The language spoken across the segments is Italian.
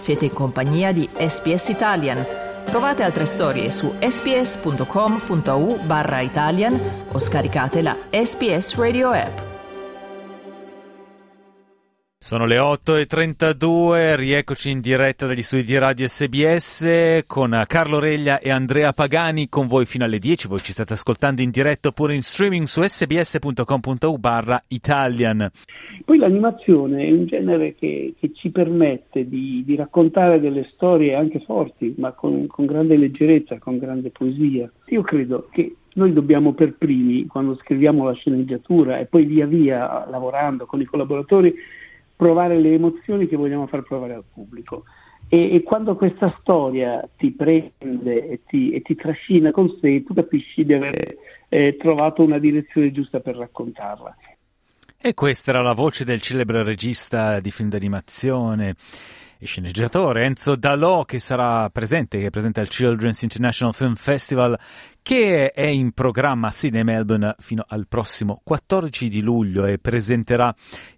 Siete in compagnia di SBS Italian. Trovate altre storie su sbs.com.au/Italian o scaricate la SBS Radio app. Sono le 8:32, rieccoci in diretta dagli studi di Radio SBS con Carlo Reglia e Andrea Pagani, con voi fino alle 10. Voi ci state ascoltando in diretta oppure in streaming su sbs.com.au/Italian. Poi l'animazione è un genere che ci permette di raccontare delle storie anche forti, ma con grande leggerezza, con grande poesia. Io credo che noi dobbiamo per primi, quando scriviamo la sceneggiatura e poi via via lavorando con i collaboratori, provare le emozioni che vogliamo far provare al pubblico. E quando questa storia ti prende e ti trascina con sé, tu capisci di aver trovato una direzione giusta per raccontarla. E questa era la voce del celebre regista di film d'animazione e sceneggiatore Enzo Dalò, che sarà presente, che è presente al Children's International Film Festival, che è in programma a Sydney e Melbourne fino al prossimo 14 di luglio e presenta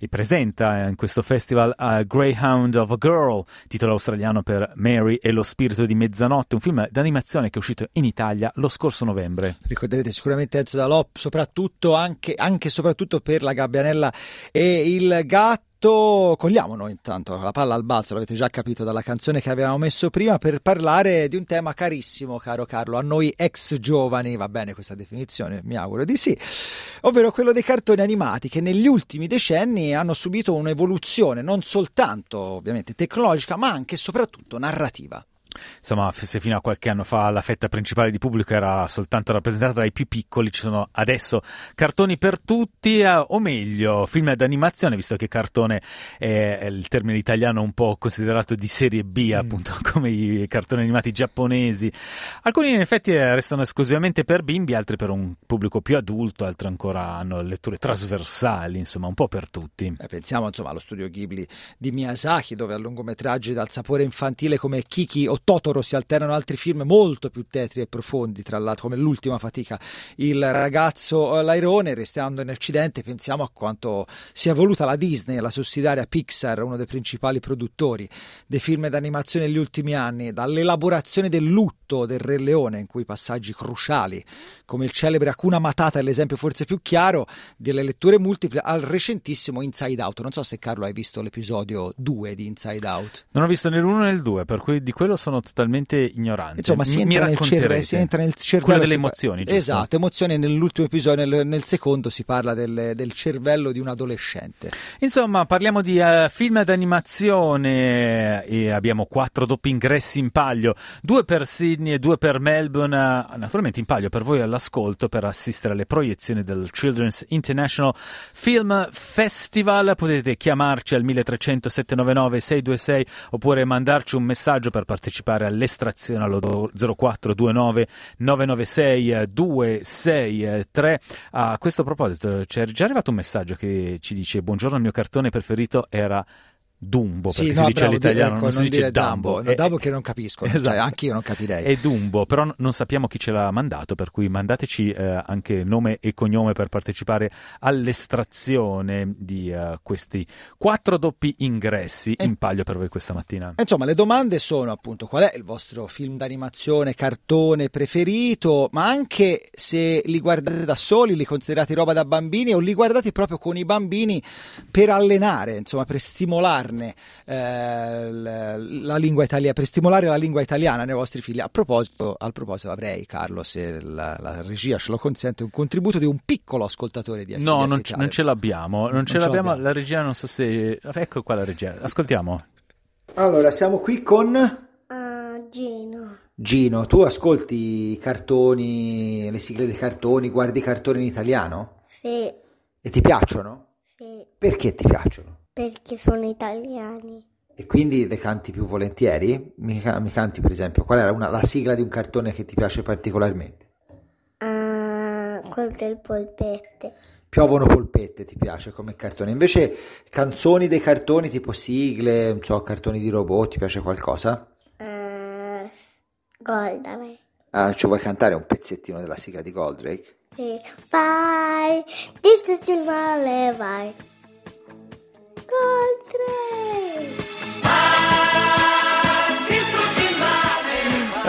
in questo festival Greyhound of a Girl, titolo australiano per Mary e lo spirito di mezzanotte, un film d'animazione che è uscito in Italia lo scorso novembre. Ricorderete sicuramente Enzo Dalò, soprattutto soprattutto per La Gabbianella e il gatto. Cogliamo noi intanto la palla al balzo, l'avete già capito dalla canzone che avevamo messo prima, per parlare di un tema carissimo, caro Carlo, a noi ex giovani, va bene questa definizione? Mi auguro di sì, ovvero quello dei cartoni animati che negli ultimi decenni hanno subito un'evoluzione non soltanto ovviamente tecnologica, ma anche e soprattutto narrativa. Insomma, se fino a qualche anno fa la fetta principale di pubblico era soltanto rappresentata dai più piccoli, ci sono adesso cartoni per tutti, o meglio, film d'animazione, visto che cartone è il termine italiano un po' considerato di serie B, appunto, come i cartoni animati giapponesi. Alcuni in effetti restano esclusivamente per bimbi, altri per un pubblico più adulto, altri ancora hanno letture trasversali, insomma, un po' per tutti. Pensiamo insomma allo studio Ghibli di Miyazaki, dove a lungometraggi dal sapore infantile come Kiki o Totoro si alternano altri film molto più tetri e profondi, tra l'altro come L'ultima fatica, Il ragazzo l'airone. Restando in Occidente, pensiamo a quanto sia voluta la Disney, la sussidiaria Pixar, uno dei principali produttori dei film d'animazione negli ultimi anni, dall'elaborazione del lutto del Re Leone, in cui passaggi cruciali come il celebre Hakuna Matata è l'esempio forse più chiaro, delle letture multiple, al recentissimo Inside Out. Non so se Carlo hai visto l'episodio 2 di Inside Out. Non ho visto né l'1 né il 2, per cui di quello sono totalmente ignorante. Insomma, si entra nel cervello, quello delle emozioni, giusto? Esatto, emozioni. Nell'ultimo episodio, nel secondo, si parla del cervello di un adolescente. Insomma, parliamo di film d'animazione e abbiamo 4 doppi ingressi in palio, 2 per Sydney e 2 per Melbourne, naturalmente in palio per voi all'ascolto, per assistere alle proiezioni del Children's International Film Festival. Potete chiamarci al 1300 799 626 oppure mandarci un messaggio per partecipare all'estrazione allo 0429 996 263. A questo proposito c'è già arrivato un messaggio che ci dice: buongiorno, il mio cartone preferito era Dumbo, perché si dice all'italiano, ecco, non si dice Dumbo. Dumbo che non capisco, esatto. Cioè, anche io non capirei. È Dumbo, però non sappiamo chi ce l'ha mandato, per cui mandateci anche nome e cognome per partecipare all'estrazione di questi 4 doppi ingressi in palio per voi questa mattina. Insomma, le domande sono appunto: qual è il vostro film d'animazione, cartone preferito, ma anche se li guardate da soli, li considerate roba da bambini o li guardate proprio con i bambini per allenare, insomma, per stimolarne la lingua italiana, per stimolare la lingua italiana nei vostri figli. Al proposito avrei, Carlo, se la regia ce lo consente, un contributo di un piccolo ascoltatore di SBS No, non Italia. ce l'abbiamo, la regia, non so se... Ecco qua la regia, ascoltiamo. Allora, siamo qui con... Gino, tu ascolti i cartoni, le sigle dei cartoni, guardi i cartoni in italiano? Sì. E ti piacciono? Sì. Perché ti piacciono? Perché sono italiani. E quindi le canti più volentieri? Mi canti, per esempio, qual era la sigla di un cartone che ti piace particolarmente? Quello del polpette. Piovono polpette ti piace come cartone? Invece canzoni dei cartoni, tipo sigle, non so, cartoni di robot, ti piace qualcosa? Goldrake. Ci vuoi cantare un pezzettino della sigla di Goldrake? Sì. Vai, distrugi male, vai. Goldrake!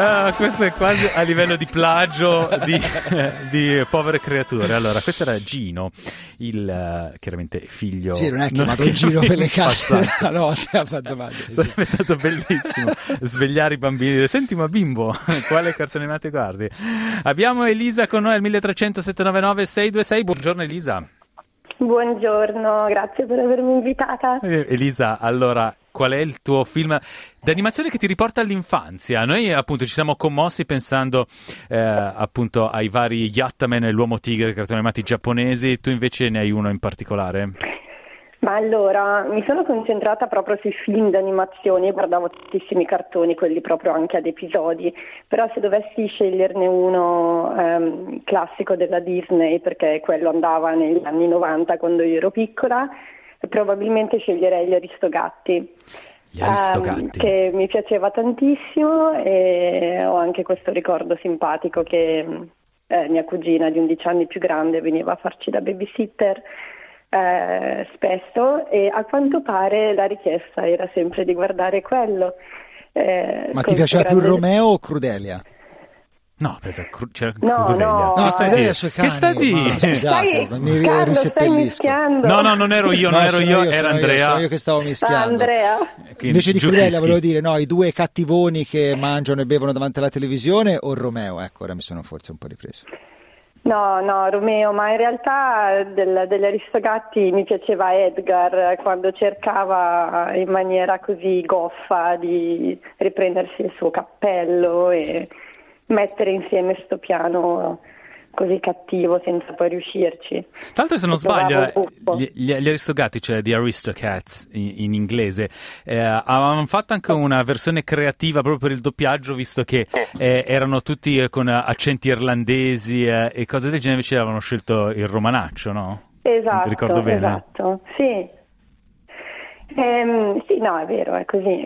Questo è quasi a livello di plagio di povere creature. Allora, questo era Gino, il chiaramente figlio. Sì, non è chiamato Gino per le case la notte a fare domande. Sarebbe stato bellissimo svegliare i bambini. Senti, ma bimbo, quale cartone animato guardi? Abbiamo Elisa con noi al 1300 799 626. Buongiorno Elisa. Buongiorno, grazie per avermi invitata. Elisa, allora, qual è il tuo film d'animazione che ti riporta all'infanzia? Noi appunto ci siamo commossi pensando appunto ai vari Yattaman e l'Uomo Tigre, cartoni animati giapponesi. Tu invece ne hai uno in particolare? Ma allora, mi sono concentrata proprio sui film d'animazione, guardavo tantissimi cartoni, quelli proprio anche ad episodi, però se dovessi sceglierne uno classico della Disney, perché quello andava negli anni 90 quando io ero piccola, probabilmente sceglierei Gli Aristogatti. Gli Aristogatti. Che mi piaceva tantissimo e ho anche questo ricordo simpatico che mia cugina di 11 anni più grande veniva a farci da babysitter spesso, e a quanto pare la richiesta era sempre di guardare quello. Ma ti piaceva più Romeo o Crudelia? No, c'era No, Crudelia. no. Che sta a dire? Che sta a dire? Scusate, mi riseppellisco. No, non ero io, era Andrea. Sono io che stavo mischiando. Andrea. Quindi, Invece di Crudelia Giuffischi. volevo dire, no, i due cattivoni che mangiano e bevono davanti alla televisione, o Romeo? Ecco, ora mi sono forse un po' ripreso. No, Romeo, ma in realtà degli Aristogatti mi piaceva Edgar quando cercava in maniera così goffa di riprendersi il suo cappello e mettere insieme sto piano così cattivo senza poi riuscirci. Tra l'altro, se non Trovavo sbaglio, buffo. gli Aristogatti, cioè The Aristocats in inglese, avevano fatto anche una versione creativa proprio per il doppiaggio, visto che erano tutti con accenti irlandesi e cose del genere, invece avevano scelto il romanaccio, no? Esatto, Ricordo bene. esatto, sì. Sì, no, è vero, è così.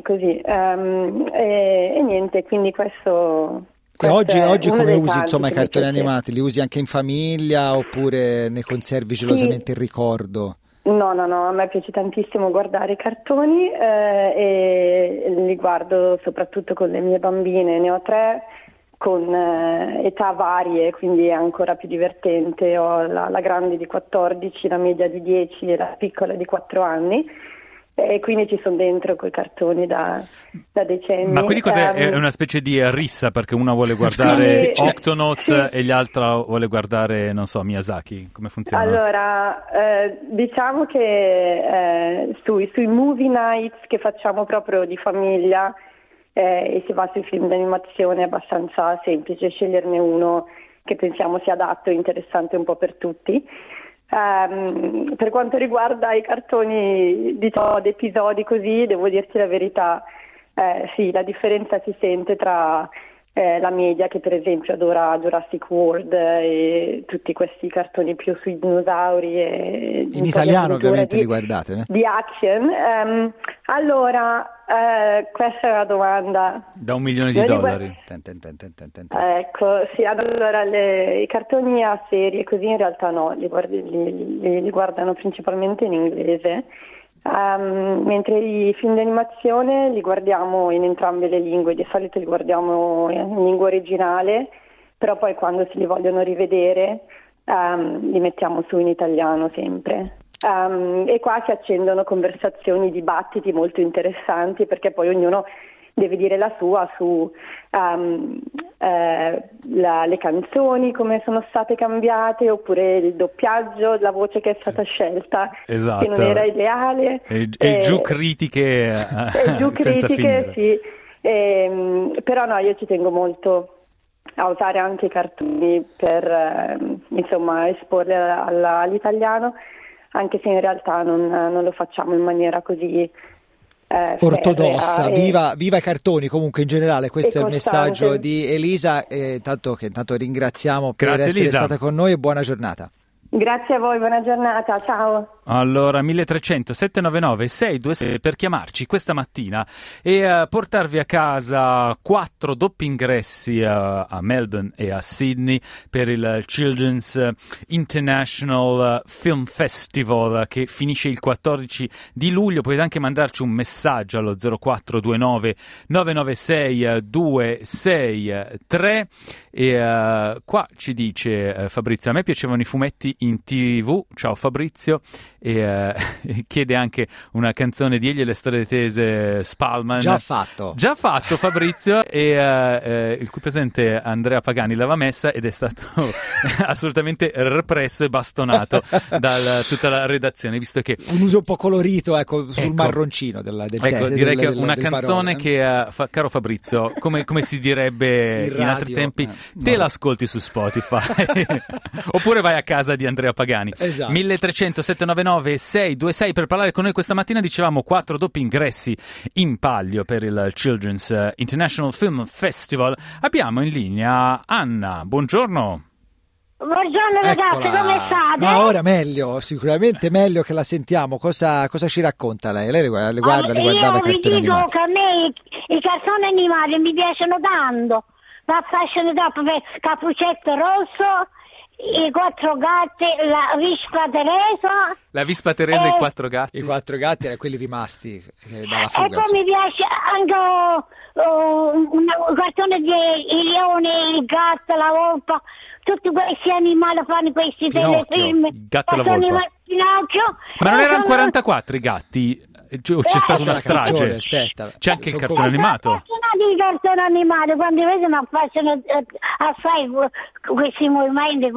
E niente, quindi questo... E oggi è uno come dei usi tanti insomma i che mi cartoni piace. animati? Li usi anche in famiglia oppure ne conservi gelosamente il ricordo? No, a me piace tantissimo guardare i cartoni e li guardo soprattutto con le mie bambine, ne ho 3 con età varie, quindi è ancora più divertente. Ho la grande di 14, la media di 10 e la piccola di 4 anni. E quindi ci sono dentro quei cartoni da decenni. Ma quindi cos'è? È una specie di rissa, perché una vuole guardare Sì, Octonauts sì. e l'altra vuole guardare, non so, Miyazaki. Come funziona? Allora, diciamo che sui movie nights che facciamo proprio di famiglia e si va sui film d'animazione è abbastanza semplice sceglierne uno che pensiamo sia adatto e interessante un po' per tutti. Per quanto riguarda i cartoni ad episodi così, devo dirti la verità, sì, la differenza si sente tra la media che per esempio adora Jurassic World e tutti questi cartoni più sui dinosauri e In italiano ovviamente li guardate, di action. Allora, questa è una domanda Da $1 milione. Ecco, sì, allora i cartoni a serie così in realtà no, li guardano principalmente in inglese, mentre i film d'animazione li guardiamo in entrambe le lingue, di solito li guardiamo in lingua originale, però poi quando se li vogliono rivedere li mettiamo su in italiano sempre. E qua si accendono conversazioni, dibattiti molto interessanti, perché poi ognuno deve dire la sua su le canzoni, come sono state cambiate, oppure il doppiaggio, la voce che è stata scelta, Esatto. che non era ideale. E giù critiche giù senza critiche, finire. sì. Però no, io ci tengo molto a usare anche i cartoni per insomma esporli all'italiano, anche se in realtà non lo facciamo in maniera così ortodossa. ferrea Viva i cartoni comunque in generale, questo e è il costante. messaggio di Elisa, intanto ringraziamo per Grazie, essere Elisa. stata con noi e buona giornata. Grazie a voi, buona giornata, ciao. Allora, 1300 799 626 per chiamarci questa mattina e portarvi a casa 4 doppi ingressi a Melbourne e a Sydney per il Children's International Film Festival che finisce il 14 di luglio. Potete anche mandarci un messaggio allo 0429 996 263 e qua ci dice Fabrizio: a me piacevano i fumetti in TV, ciao Fabrizio, e chiede anche una canzone di Egli e le storie tese Spallman. Già fatto Fabrizio, e il cui presente Andrea Pagani l'aveva messa ed è stato assolutamente represso e bastonato da tutta la redazione, visto che un uso un po' colorito sul marroncino del direi che una canzone che caro Fabrizio, come si direbbe in altri tempi, te l'ascolti su Spotify oppure vai a casa di Andrea Pagani. Esatto. 1300 799 626 per parlare con noi questa mattina. Dicevamo 4 doppi ingressi in palio per il Children's International Film Festival. Abbiamo in linea Anna, buongiorno. Buongiorno ragazzi, come state? Ma ora meglio, sicuramente meglio che la sentiamo. Cosa ci racconta lei? Lei le guardava i cartoni animati? Io vi dico che a me i cartoni animati mi piacciono tanto, mi affascinano troppo per Cappuccetto Rosso, i 4 gatti, la Vispa Teresa. La Vispa Teresa e i 4 gatti. I 4 gatti erano quelli rimasti dalla fuga. E poi mi piace anche un cartone di il leone, il gatto, la volpe, tutti questi animali fanno questi telefilm. Gatto e la volpe. Pinocchio. Ma non erano 44 i gatti? C'è stata una strage. C'è anche il cartone animato. Il cartone animato, quando vedo mi affascinano assai questi movimenti,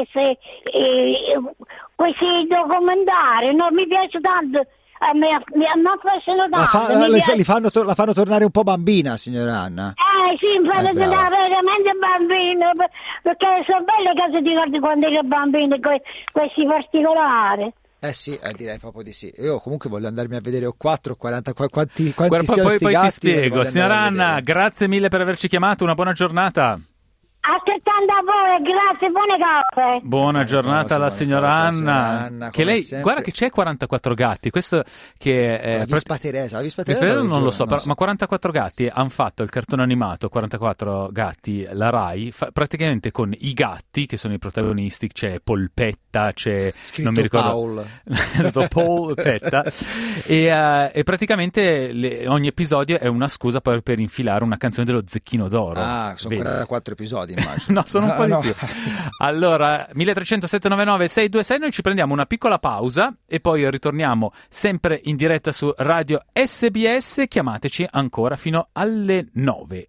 questi documentari, no? Mi piace tanto. Mi affascinano tanto. La fanno tornare un po' bambina, signora Anna. Sì, mi fanno tornare veramente bambina, perché sono belle che si ricordi quando ero bambino, questi particolari. Sì, direi proprio di sì. Io comunque voglio andarmi a vedere 4 40 quanti Guarda, siano sti poi gatti. Ti spiego. Signora Anna, grazie mille per averci chiamato, una buona giornata. Altrettanto a voi, grazie, buone cose. Buona giornata alla signora Anna. Che lei, sempre. Guarda che c'è 44 gatti. Questo che è la Vispa Teresa non lo so, ma 44 gatti hanno fatto il cartone animato 44 gatti, la Rai, praticamente con i gatti che sono i protagonisti. C'è Polpetta, c'è scritto non mi ricordo Polpetta e praticamente ogni episodio è una scusa per infilare una canzone dello Zecchino d'Oro. Sono 44 episodi. Immagino. No, sono un po' di più. Allora, 1300 799 626, noi ci prendiamo una piccola pausa e poi ritorniamo sempre in diretta su Radio SBS. Chiamateci ancora fino alle 9.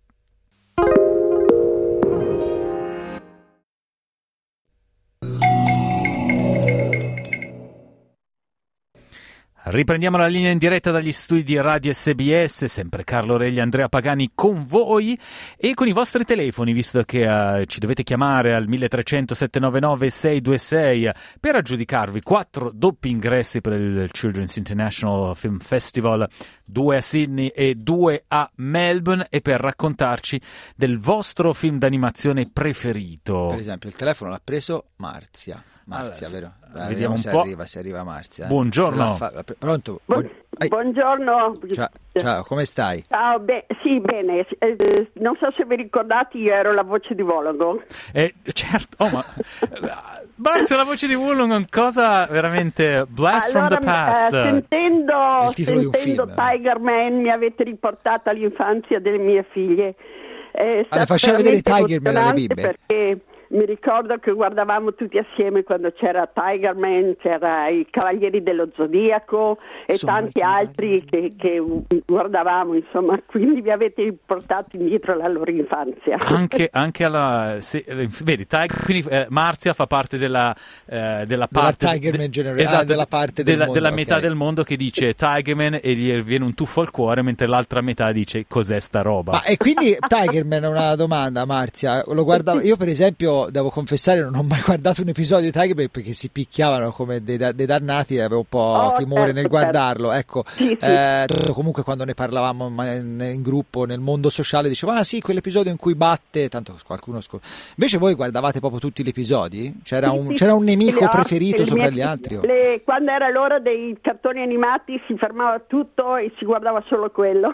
Riprendiamo la linea in diretta dagli studi di Radio SBS, sempre Carlo Regli e Andrea Pagani con voi e con i vostri telefoni, visto che ci dovete chiamare al 1300 799 626 per aggiudicarvi 4 doppi ingressi per il Children's International Film Festival, 2 a Sydney e 2 a Melbourne, e per raccontarci del vostro film d'animazione preferito. Per esempio il telefono l'ha preso Marzia, allora, vero? Vediamo un se po'. arriva Marzia. Buongiorno. Pronto? Buongiorno. Ciao, come stai? Ciao, sì, bene. Non so se vi ricordate, io ero la voce di Wollongong. Certo, ma Marzia, la voce di Wollongong, cosa veramente blast from the past. Sentendo film. Tiger Man mi avete riportato all'infanzia delle mie figlie. Le faceva vedere Tiger Man alle bimbe? Perché mi ricordo che guardavamo tutti assieme quando c'era Tiger Man, c'era i Cavalieri dello Zodiaco e tanti altri che guardavamo, insomma, quindi vi avete portato indietro alla loro infanzia. Anche alla vedi, quindi Marzia fa parte della parte Tiger Man esatto, della parte del mondo, della metà del mondo che dice Tiger Man e gli viene un tuffo al cuore, mentre l'altra metà dice cos'è sta roba. E quindi Tiger Man, una domanda, Marzia, lo guardavo io per esempio. io devo confessare non ho mai guardato un episodio di Tiger Man perché si picchiavano come dei dannati e avevo un po' timore nel guardarlo. Ecco, Sì. comunque quando ne parlavamo in gruppo, nel mondo sociale, dicevo sì, quell'episodio in cui batte, tanto qualcuno invece voi guardavate proprio tutti gli episodi? C'era un nemico preferito sopra gli altri? Quando era l'ora dei cartoni animati si fermava tutto e si guardava solo quello.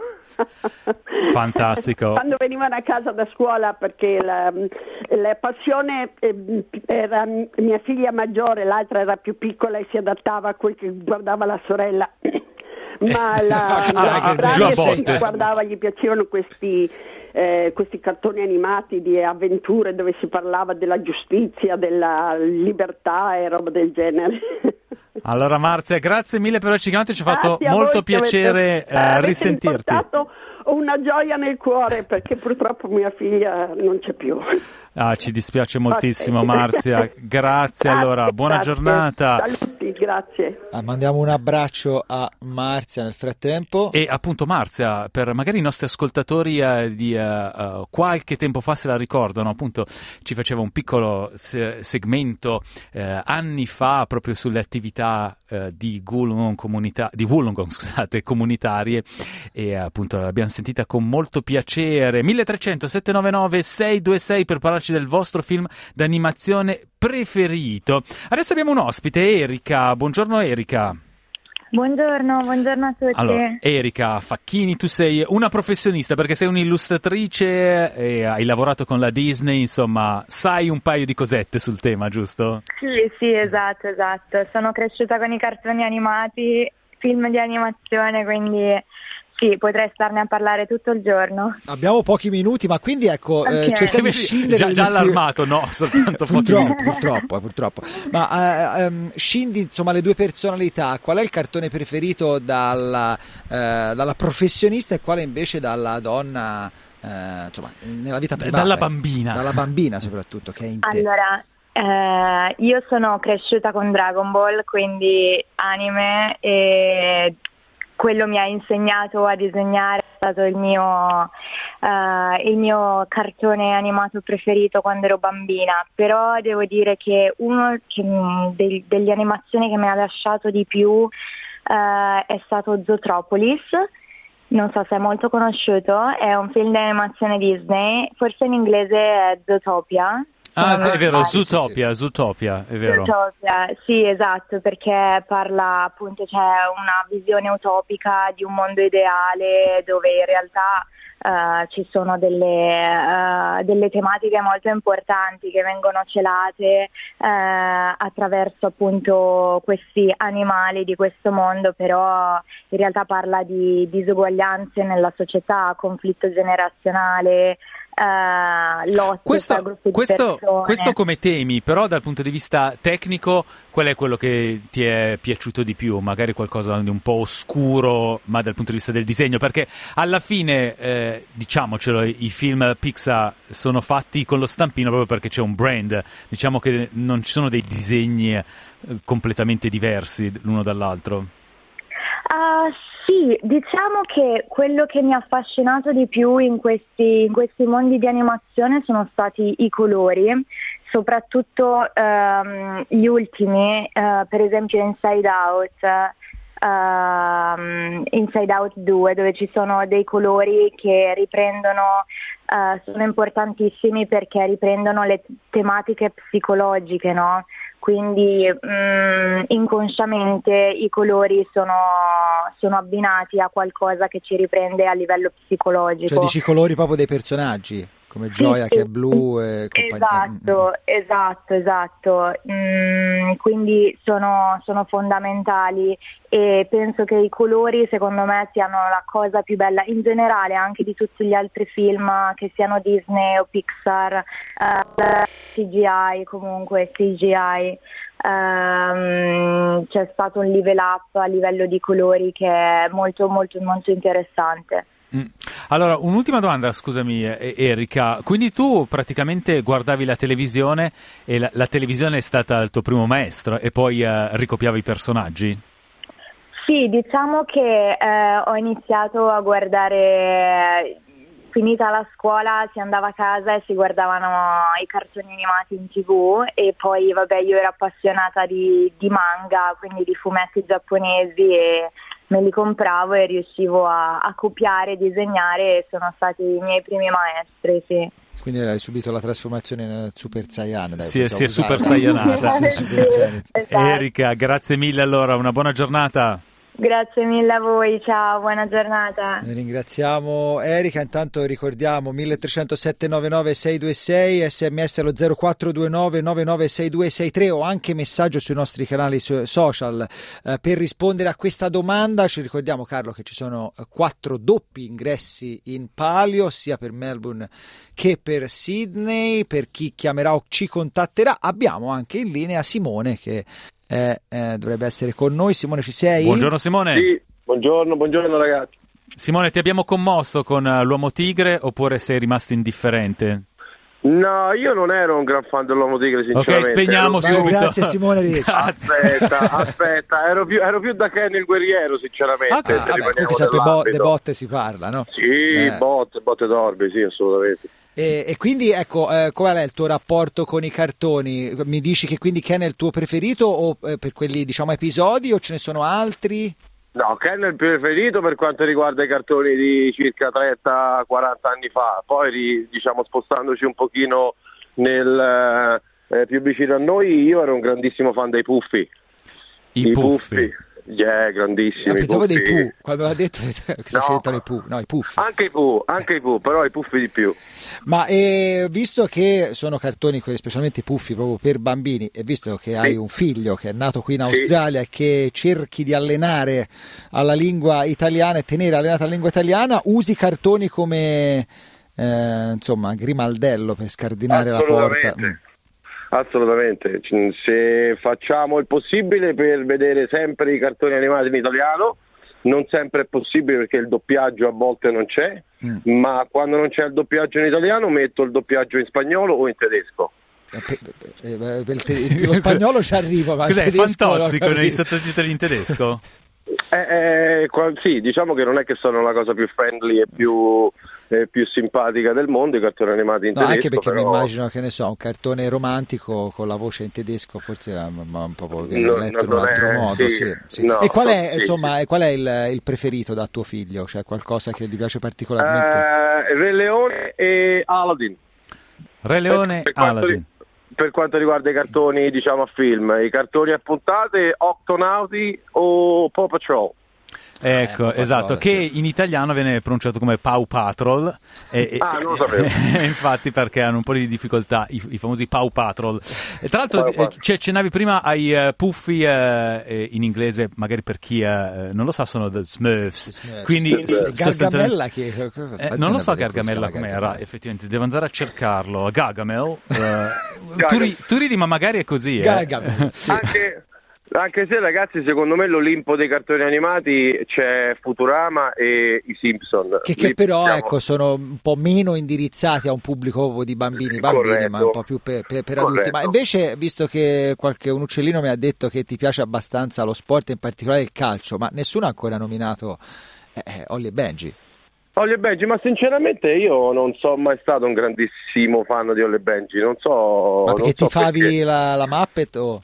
Fantastico. Quando venivano a casa da scuola, perché la passione era mia figlia maggiore, l'altra era più piccola e si adattava a quel che guardava la sorella. Ma la guardava, gli piacevano questi cartoni animati di avventure dove si parlava della giustizia, della libertà e roba del genere. Allora Marzia, grazie mille per averci chiamato, ci ha fatto molto piacere risentirti. Una gioia nel cuore perché purtroppo mia figlia non c'è più. Ci dispiace moltissimo Marzia, grazie allora, buona giornata. Saluti, grazie. Mandiamo un abbraccio a Marzia nel frattempo. E appunto Marzia, per magari i nostri ascoltatori di qualche tempo fa se la ricordano, appunto ci faceva un piccolo segmento anni fa proprio sulle attività di Wollongong comunitarie, e appunto l'abbiamo sentita con molto piacere. 1300 799 626 per parlarci del vostro film d'animazione preferito. Adesso abbiamo un ospite, Erika. Buongiorno Erika. Buongiorno a tutti. Allora, Erika Facchini, tu sei una professionista perché sei un'illustratrice e hai lavorato con la Disney, insomma, sai un paio di cosette sul tema, giusto? Sì, esatto. Sono cresciuta con i cartoni animati, film di animazione, quindi sì, potrei starne a parlare tutto il giorno. Abbiamo pochi minuti, ma quindi ecco, cerchiamo di scindere. Già allarmato, no? Soltanto pochi minuti. Purtroppo. Ma scindi, insomma, le due personalità. Qual è il cartone preferito dalla professionista e quale invece dalla donna, insomma, nella vita privata? Dalla bambina. Dalla bambina soprattutto, che è in te. Allora, io sono cresciuta con Dragon Ball, quindi anime, e quello mi ha insegnato a disegnare, è stato il mio cartone animato preferito quando ero bambina. Però devo dire che uno delle animazioni che mi ha lasciato di più è stato Zootropolis. Non so se è molto conosciuto, è un film di animazione Disney, forse in inglese è Zootopia. Sì, è vero, Zootopia, è vero. Zootopia, sì, esatto, perché parla, appunto, c'è una visione utopica di un mondo ideale dove in realtà ci sono delle tematiche molto importanti che vengono celate attraverso appunto questi animali di questo mondo, però in realtà parla di disuguaglianze nella società, conflitto generazionale, lotte tra gruppi di persone. Questo come temi, però dal punto di vista tecnico qual è quello che ti è piaciuto di più? Magari qualcosa di un po' oscuro, ma dal punto di vista del disegno, perché alla fine diciamocelo, i film Pixar sono fatti con lo stampino proprio perché c'è un brand, diciamo che non ci sono dei disegni completamente diversi l'uno dall'altro. Sì, diciamo che quello che mi ha affascinato di più in questi mondi di animazione sono stati i colori, soprattutto gli ultimi, per esempio Inside Out 2, dove ci sono dei colori che riprendono, sono importantissimi perché riprendono le tematiche psicologiche, no? Quindi inconsciamente i colori sono abbinati a qualcosa che ci riprende a livello psicologico. Cioè dici colori proprio dei personaggi, come Gioia che è blu e compagnia. Esatto. Quindi sono fondamentali e penso che i colori secondo me siano la cosa più bella in generale anche di tutti gli altri film, che siano Disney o Pixar, CGI, c'è stato un level up a livello di colori che è molto molto molto interessante. Allora, un'ultima domanda, scusami Erika, quindi tu praticamente guardavi la televisione e la televisione è stata il tuo primo maestro e poi ricopiavi i personaggi? Sì, diciamo che ho iniziato a guardare finita la scuola si andava a casa e si guardavano i cartoni animati in TV, e poi vabbè, io ero appassionata di manga, quindi di fumetti giapponesi, e me li compravo e riuscivo a copiare, disegnare, e sono stati i miei primi maestri, sì. Quindi hai subito la trasformazione nel Super Saiyan. Si è Super Saiyanata. Esatto. Erika, grazie mille allora, una buona giornata. Grazie mille a voi, ciao, buona giornata. Noi ringraziamo Erika, intanto ricordiamo 1307 99 626, sms allo 0429 996263 o anche messaggio sui nostri canali social per rispondere a questa domanda. Ci ricordiamo, Carlo, che ci sono 4 doppi ingressi in palio sia per Melbourne che per Sydney. Per chi chiamerà o ci contatterà abbiamo anche in linea Simone che dovrebbe essere con noi. Simone, ci sei? Buongiorno Simone. Sì, buongiorno ragazzi. Simone, ti abbiamo commosso con l'Uomo Tigre oppure sei rimasto indifferente? No, io non ero un gran fan dell'Uomo Tigre, sinceramente. Ok, spegniamo subito. Grazie Simone. Aspetta, ero più da Ken il guerriero, sinceramente. Comunque sempre de botte si parla, no? Sì, botte d'orbe, sì, assolutamente. E quindi ecco, qual è il tuo rapporto con i cartoni? Mi dici che quindi Ken è il tuo preferito o per quelli, diciamo, episodi, o ce ne sono altri? No, Ken è il preferito per quanto riguarda i cartoni di circa 30-40 anni fa. Poi, diciamo, spostandoci un pochino nel più vicino a noi, io ero un grandissimo fan dei Puffi. I Puffi. Grandissimi. Pensavo Puffi. dei Pooh, quando l'ha detto i Pooh. No, i Puffi. Anche i Pooh, però i Puffi di più. Ma visto che sono cartoni, quelli, specialmente i Puffi, proprio per bambini, e visto che hai un figlio che è nato qui in Australia e che cerchi di allenare alla lingua italiana e tenere allenata la lingua italiana, usi cartoni come insomma Grimaldello per scardinare la porta? Assolutamente, se facciamo il possibile per vedere sempre i cartoni animati in italiano, non sempre è possibile perché il doppiaggio a volte non c'è, ma quando non c'è il doppiaggio in italiano metto il doppiaggio in spagnolo o in tedesco. Lo spagnolo ci arriva, ma cos'è, il tedesco Fantozzi con i sottotitoli in tedesco? Sì, diciamo che non è che sono la cosa più friendly e più simpatica del mondo i cartoni animati in tedesco. Anche perché però... mi immagino, che ne so, un cartone romantico con la voce in tedesco forse un po' viene letto in un altro modo. Sì. No, e qual è, insomma, qual è il preferito da tuo figlio? Cioè qualcosa che gli piace particolarmente? Re Leone e Aladdin. Re Leone e Aladdin. Per quanto riguarda i cartoni, diciamo, a film, i cartoni a puntate, Octonauti o Paw Patrol. Ecco, esatto, che in italiano viene pronunciato come Paw Patrol. Non lo sapevo. Infatti, perché hanno un po' di difficoltà i famosi Paw Patrol. E tra l'altro ci accennavi prima ai Puffi in inglese, magari per chi non lo sa, sono the Smurfs. Quindi Gargamella non lo so Gargamella com'era, effettivamente devo andare a cercarlo. Gargamel. Tu ridi, ma magari è così. Gargamel, sì. Anche se, ragazzi, secondo me l'Olimpo dei cartoni animati c'è Futurama e i Simpson. Che però ecco, sono un po' meno indirizzati a un pubblico di bambini, Corretto. ma un po' più per adulti. Ma invece, visto che un uccellino mi ha detto che ti piace abbastanza lo sport, in particolare il calcio, ma nessuno ha ancora nominato Holly e Benji. Holly e Benji, ma sinceramente io non sono mai stato un grandissimo fan di Holly e Benji, non so. Ma perché tifavi la Muppet o...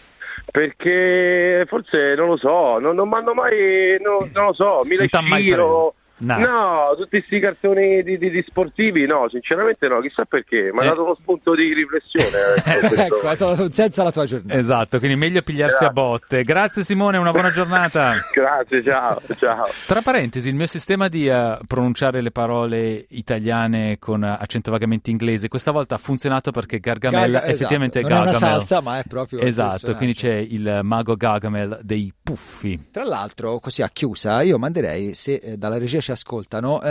Perché forse non lo so, non mi hanno mai, non lo so, Mila Ciro, no, tutti questi cartoni di sportivi, no, sinceramente no, chissà perché, mi ha dato uno spunto di riflessione. Ecco, senza la tua giornata. Esatto, quindi meglio pigliarsi a botte. Grazie Simone, una buona giornata. Grazie, ciao. Tra parentesi, il mio sistema di pronunciare le parole italiane con accento vagamente inglese questa volta ha funzionato perché Gargamel effettivamente non Gargamel. è una salsa, ma è proprio esatto, quindi c'è il mago Gargamel dei Puffi. Tra l'altro, così a chiusa, io manderei, se dalla regia ci ascoltano,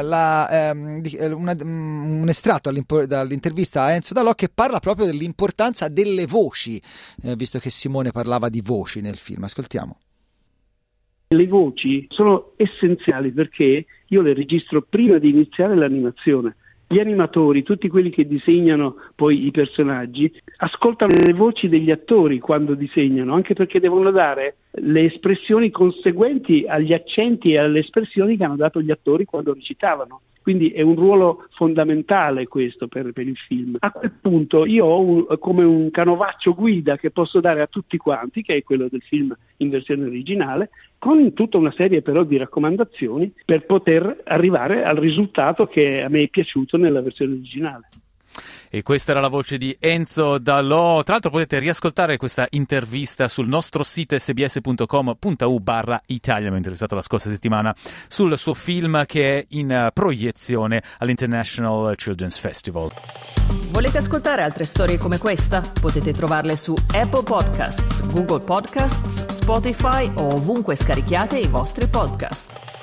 un estratto dall'intervista a Enzo Dalò che parla proprio dell'importanza delle voci, visto che Simone parlava di voci nel film. Ascoltiamo. Le voci sono essenziali perché io le registro prima di iniziare l'animazione. Gli animatori, tutti quelli che disegnano poi i personaggi, ascoltano le voci degli attori quando disegnano, anche perché devono dare le espressioni conseguenti agli accenti e alle espressioni che hanno dato gli attori quando recitavano. quindi è un ruolo fondamentale questo per il film. A quel punto io ho come un canovaccio guida che posso dare a tutti quanti, che è quello del film in versione originale, con tutta una serie però di raccomandazioni per poter arrivare al risultato che a me è piaciuto nella versione originale. E questa era la voce di Enzo Dalò. Tra l'altro potete riascoltare questa intervista sul nostro sito sbs.com.u/Italia. Mi ha interessato la scorsa settimana sul suo film che è in proiezione all'International Children's Festival. Volete ascoltare altre storie come questa? Potete trovarle su Apple Podcasts, Google Podcasts, Spotify o ovunque scarichiate i vostri podcast.